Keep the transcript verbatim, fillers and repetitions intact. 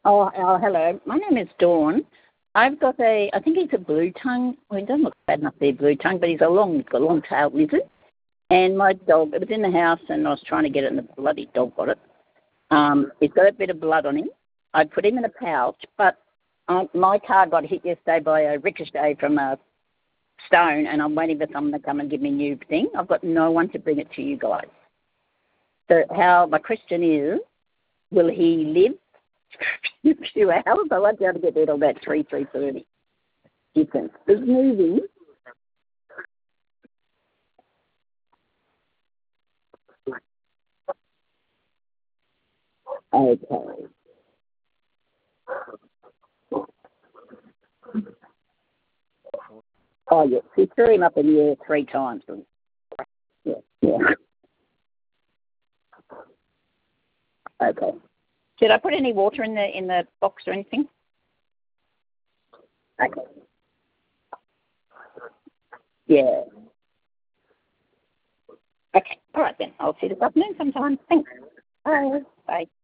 Oh, oh, hello. My name is Dawn. I've got a, I think he's a blue tongue. Well, he doesn't look bad enough to be a blue tongue, but he's a long, a long-tailed lizard. And my dog, it was in the house, and I was trying to get it, and the bloody dog got it. Um, he's got a bit of blood on him. I put him in a pouch, but um, my car got hit yesterday by a ricochet from a stone, and I'm waiting for someone to come and give me a new thing. I've got no one to bring it to you guys. So how, my question is, will he live a few hours? I won't be able to get there till about three, three thirty. Different. He's moving. Okay. Oh, yes. He threw him up in the air three times. Yeah, yeah. Okay. Did I put any water in the in the box or anything? Okay. Yeah. Okay. All right then. I'll see you this afternoon sometime. Thanks. Bye. Bye.